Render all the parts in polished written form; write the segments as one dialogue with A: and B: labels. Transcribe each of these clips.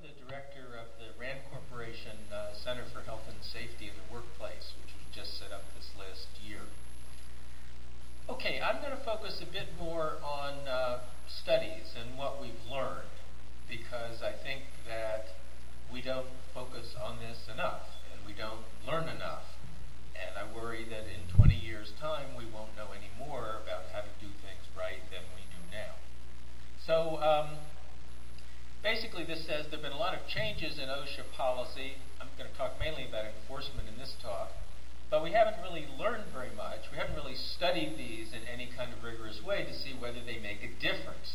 A: the director of the RAND Corporation Center for Health and Safety in the Workplace, which was just set up this last year. Okay, I'm going to focus a bit more on studies and what we've learned, because I think that we don't focus on this enough, and we don't learn enough. And I worry that in 20 years' time, we won't know any more about how to do things right than we do now. So basically this says there have been a lot of changes in OSHA policy. I'm going to talk mainly about enforcement in this talk. But we haven't really learned very much. We haven't really studied these in any kind of rigorous way to see whether they make a difference.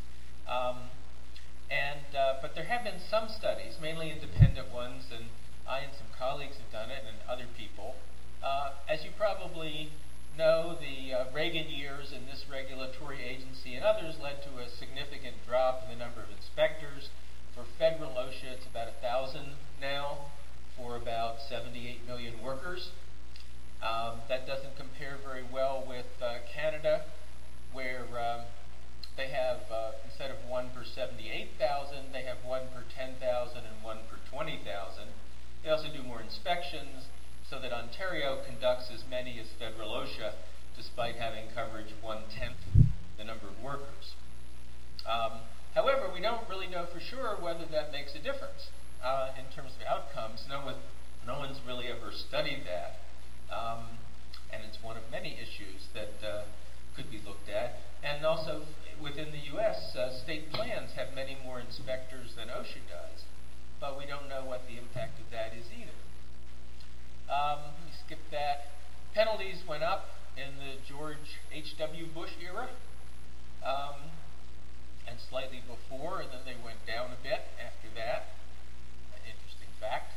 A: But there have been some studies, mainly independent ones, and I and some colleagues have done it, and other people. As you probably know, the Reagan years in this regulatory agency and others led to a significant drop in the number of inspectors. For federal OSHA, it's about 1,000 now for about 78 million workers. That doesn't compare very well with Canada, where they have, instead of 1 per 78,000, they have 1 per 10,000 and 1 per 20,000. They also do more inspections, so that Ontario conducts as many as federal OSHA, despite having coverage 1/10 the number of workers. However, we don't really know for sure whether that makes a difference in terms of outcomes. No one's really ever studied that, and it's one of many issues that could be looked at. And also, within the U.S., state plans have many more inspectors than OSHA does, but we don't know what the impact of that is either. Let me skip that. Penalties went up in the George H.W. Bush era, and slightly before, and then they went down a bit after that. An interesting fact.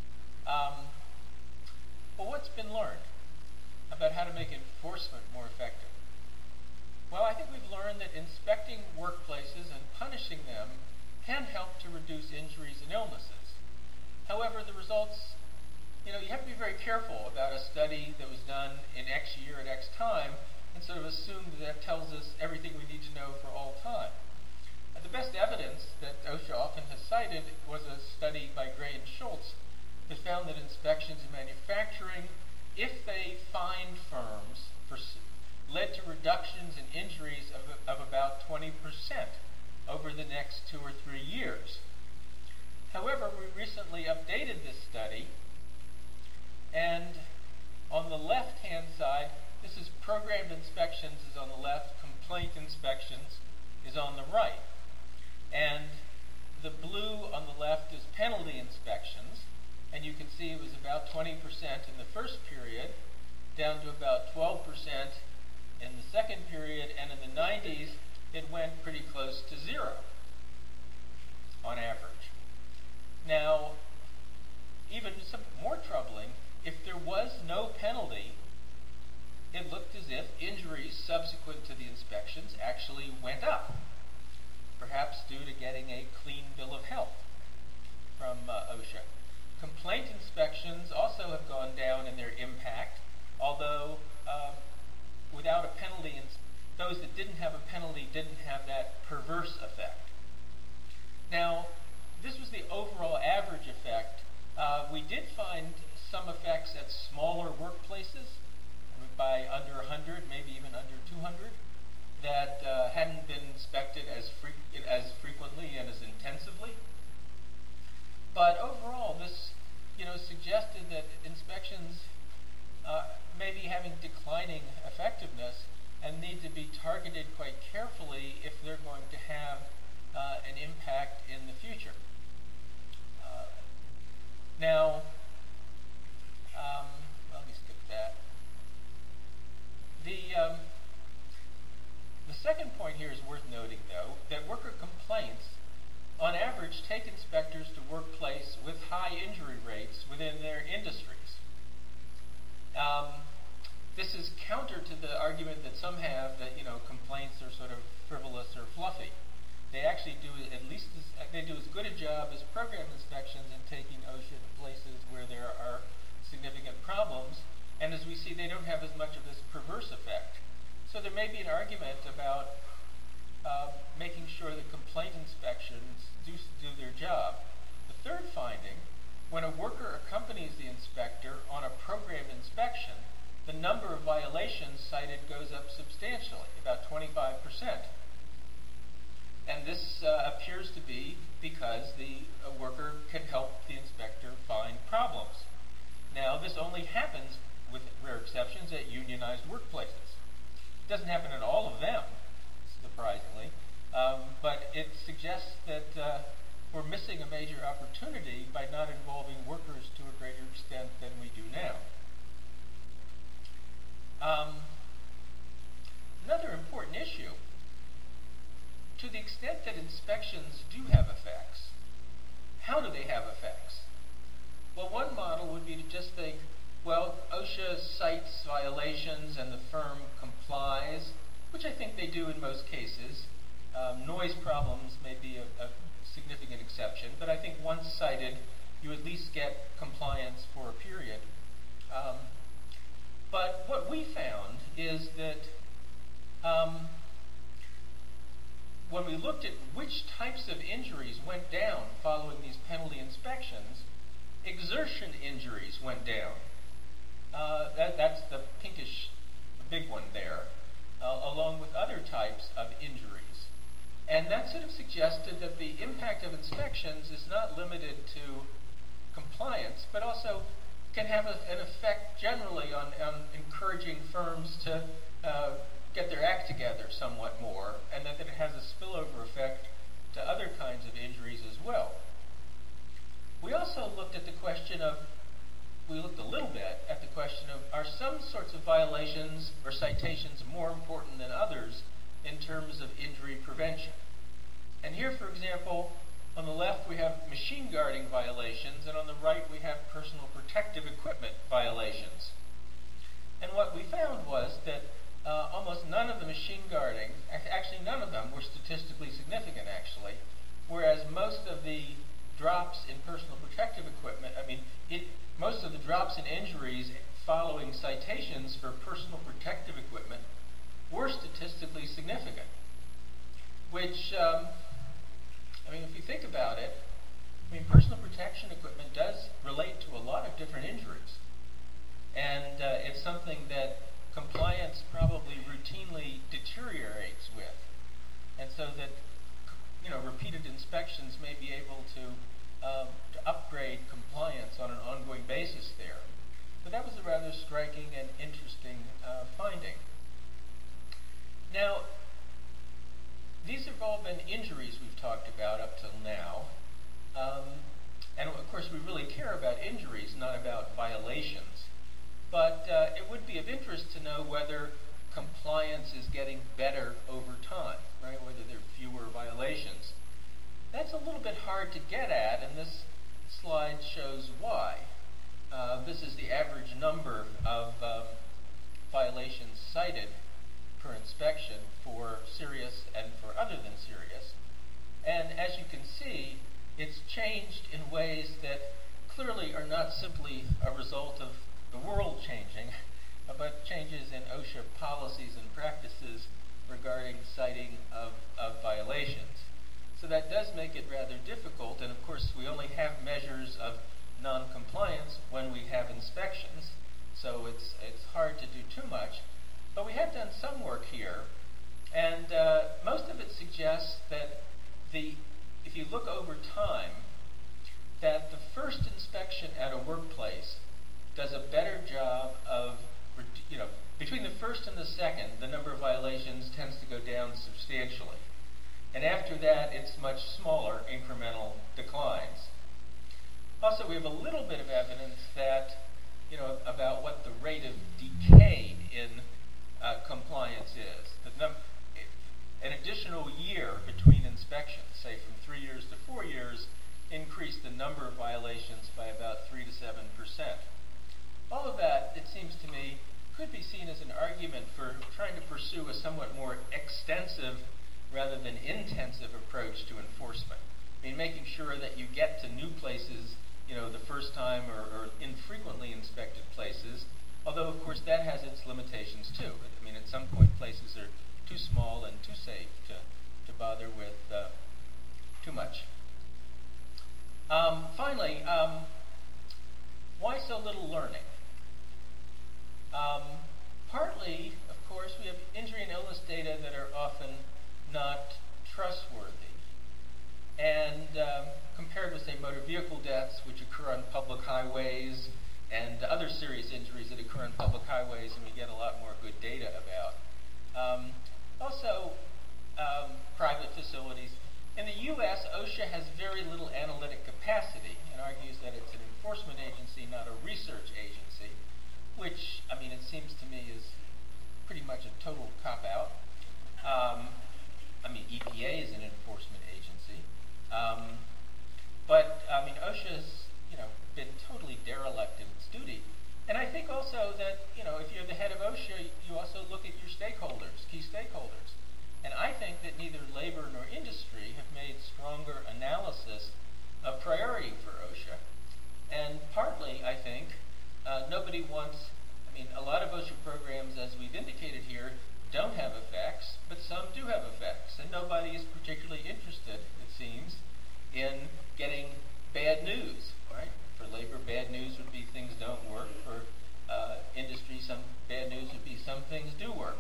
A: But what's been learned about how to make enforcement more effective? Well, I think we've learned that inspecting workplaces and punishing them can help to reduce injuries and illnesses. However, the results, you have to be very careful about a study that was done in X year at X time and sort of assume that tells us everything we need to know for all time. The best evidence that OSHA often has cited was a study by Gray and Schultz that found that inspections in manufacturing, if they fined firms, led to reductions in injuries of about 20% over the next 2 or 3 years. However, we recently updated this study, and on the left-hand side, this is programmed inspections is on the left, complaint inspections is on the right. And the blue on the left is penalty inspections, and you can see it was about 20% in the first period, down to about 12% in the second period, and in the 90s, it went pretty close to 0 on average. Now, even some more troubling, if there was no penalty, it looked as if injuries subsequent to the inspections actually went up, perhaps due to getting a clean bill of health from OSHA. Complaint inspections also have gone down in their impact, although without a penalty, those that didn't have a penalty didn't have that perverse effect. Now, this was the overall average effect. We did find some effects at smaller workplaces by under 100, maybe even under 200, that hadn't been inspected as frequently and as intensively. But overall, this suggested that inspections may be having declining effectiveness and need to be targeted quite carefully if they're going to have an impact in the future. Now, let me skip that. The second point here is worth noting, though, that worker complaints, on average, take inspectors to workplace with high injury rates within their industries. This is counter to the argument that some have that complaints are sort of frivolous or fluffy. They actually do as good a job as program inspections in taking OSHA to places where there are significant problems, and as we see, they don't have as much of this perverse effect. So there may be an argument about making sure that complaint inspections do their job. violations cited goes up substantially, about 25%. And this appears to be because the worker can help the inspector find problems. Now, this only happens, with rare exceptions, at unionized workplaces. It doesn't happen at all of them, surprisingly, but it suggests that we're missing a major opportunity by not involving workers to a greater extent than we do now. Another important issue, to the extent that inspections do have effects, how do they have effects? Well, one model would be to just think, well, OSHA cites violations and the firm complies, which I think they do in most cases. Noise problems may be a significant exception, but I think once cited, you at least get compliance for a period. But what we found is that when we looked at which types of injuries went down following these penalty inspections, exertion injuries went down. That's the pinkish, the big one there, along with other types of injuries. And that sort of suggested that the impact of inspections is not limited to compliance, but also can have an effect generally on encouraging firms to get their act together somewhat more, and that it has a spillover effect to other kinds of injuries as well. We also looked at the question of, we looked a little bit at the question of, are some sorts of violations or citations more important than others in terms of injury prevention? And here, for example, on the left we have machine guarding violations, and on the right we have personal protective equipment violations. And what we found was that almost none of the machine guarding, actually none of them were statistically significant actually, whereas most of the drops in personal protective equipment, most of the drops in injuries following citations for personal protective equipment were statistically significant. Which, if you think about it, personal protection equipment does relate to a lot of different injuries. And it's something that compliance probably routinely deteriorates with. And so that, repeated inspections may be able to upgrade compliance on an ongoing basis there. But that was a rather striking and interesting finding. Now, these have all been injuries we've talked about up till now. And of course we really care about injuries, not about violations. But it would be of interest to know whether compliance is getting better over time, right? Whether there are fewer violations. That's a little bit hard to get at, and this slide shows why. This is the average number of violations cited per inspection for serious and for other than serious. And as you can see, it's changed in ways that clearly are not simply a result of the world changing, but changes in OSHA policies and practices regarding citing of violations. So that does make it rather difficult, and of course we only have measures of non-compliance when we have inspections, so it's hard to do too much. But we have done some work here, and most of it suggests that if you look over time, that the first inspection at a workplace does a better job of, between the first and the second, the number of violations tends to go down substantially. And after that, it's much smaller incremental declines. Also, we have a little bit of evidence that, about what the rate of decay in compliance is. An additional year between inspections, say from 3 years to 4 years, increased the number of violations by about 3 to 7%. All of that, it seems to me, could be seen as an argument for trying to pursue a somewhat more extensive rather than intensive approach to enforcement. Making sure that you get to new places, the first time or infrequently inspected places, although of course that has its limitations too. At some point places are too small and too safe to bother with too much. Finally, why so little learning? partly, of course, we have injury and illness data that are often not trustworthy. And compared with, say, motor vehicle deaths, which occur on public highways, and other serious injuries that occur on public highways, and we get a lot more good data about. Also, private facilities. In the U.S., OSHA has very little analytic capacity and argues that it's an enforcement agency, not a research agency, which, I mean, it seems to me is pretty much a total cop-out. EPA is an enforcement agency. But OSHA's, been totally derelict in its duty. And I think also that, if you're the head of OSHA, you also look at your stakeholders, key stakeholders. And I think that neither labor nor industry have made stronger analysis of priority for OSHA. And partly, I think, nobody wants, a lot of OSHA programs, as we've indicated here, don't have effects, but some do have effects. And nobody is particularly interested, it seems, in getting bad news, right? For labor, bad news would be things don't work. For industry, some bad news would be some things do work.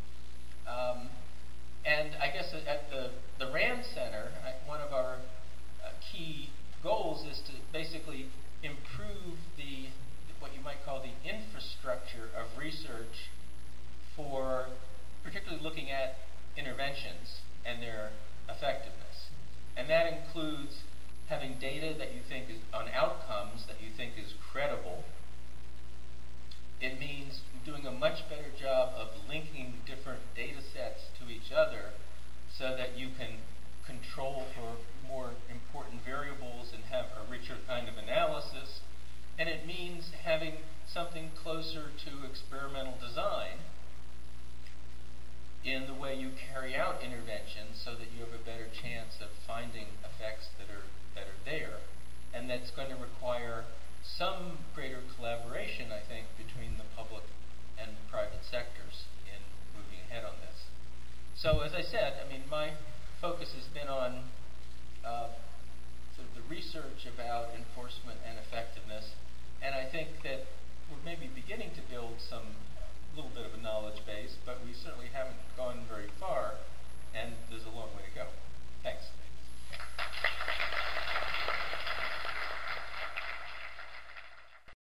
A: And I guess at the RAND Center, one of our key goals is to basically improve what you might call the infrastructure of research for particularly looking at interventions and their effectiveness. And that includes having data that you think is on outcomes that you think is credible. It means doing a much better job of linking different data sets to each other so that you can control for more important variables and have a richer kind of analysis. And it means having something closer to experimental design in the way you carry out interventions so that you have a better chance of finding effects that are there. And that's going to require some greater collaboration, I think, between the public and private sectors in moving ahead on this. So as I said, my focus has been on sort of the research about enforcement and effectiveness, and I think that we're maybe beginning to build some